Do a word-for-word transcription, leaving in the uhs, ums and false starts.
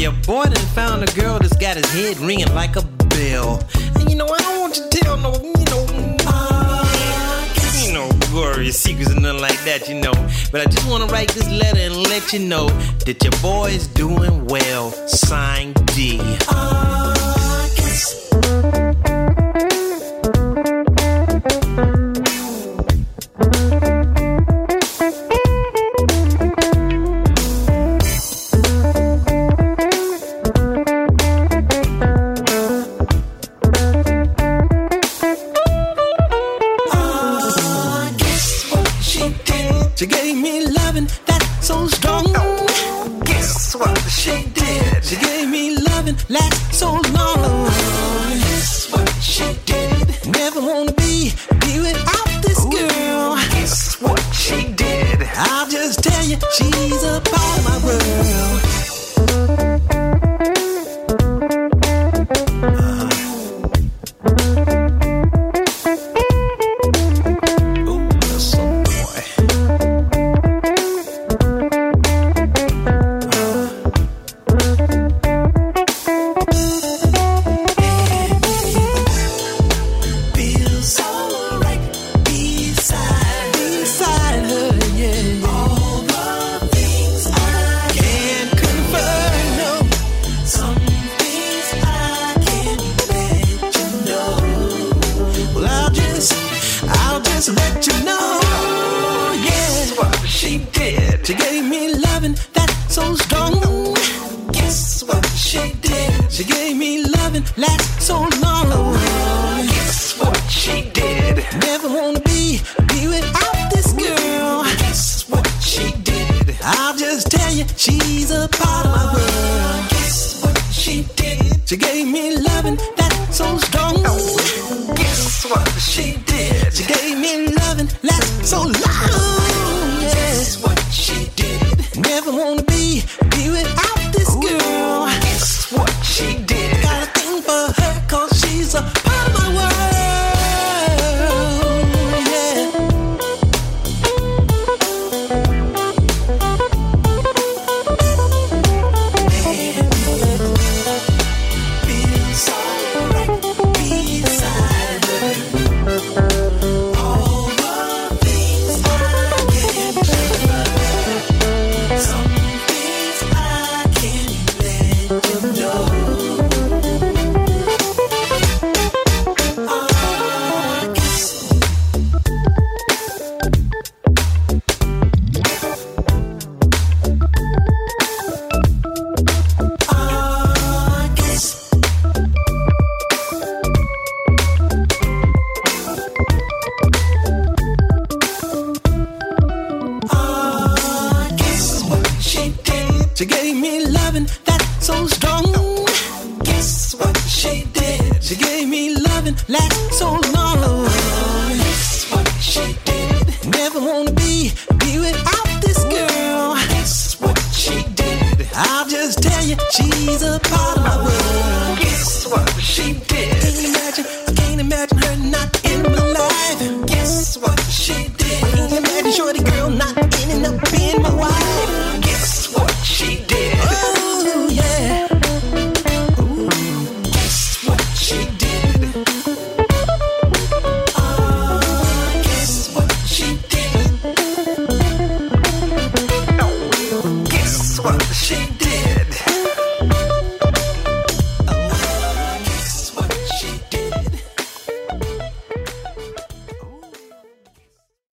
Your boy done found a girl that's got his head ringing like a bell. And you know, I don't want you to tell no, you know, uh, you know, glorious secrets and nothing like that, you know. But I just want to write this letter and let you know that your boy is doing well. Signed D. Uh, yes. She gave me loving that's so strong. Oh, guess what she did? She gave me loving last so long. Guess what she did? Never wanna be, be without this Ooh, girl. Guess what she did? I'll just tell you, she's a part of my world. Let you know, yeah, what she did. She gave me loving that's so strong. Guess what she did? She gave me loving last so long. Guess what she did? Never wanna be, be without this girl. Guess what she did? I'll just tell you, she's a part of my world. Guess what she did? She gave me loving that's so strong. Oh, guess what she did? She gave me loving last so long. Yeah. Guess what she did? Never wanna be, be without this Ooh, girl. Guess what she did? Got a thing for her cause she's a part of my world. She gave me loving that's so strong. Guess what she did? She gave me loving last so long. Guess what she did? Never wanna be, be without this girl. Guess what she did? I'll just tell you, she's a part of my world. Guess what she did? Can't imagine, I can't imagine her not in my life. Guess what she did? I can't imagine shorty girl not ending up being my wife. Guess what she did? Oh, yeah. Ooh. Guess what she did? Oh, guess what she did? Oh, guess what she did?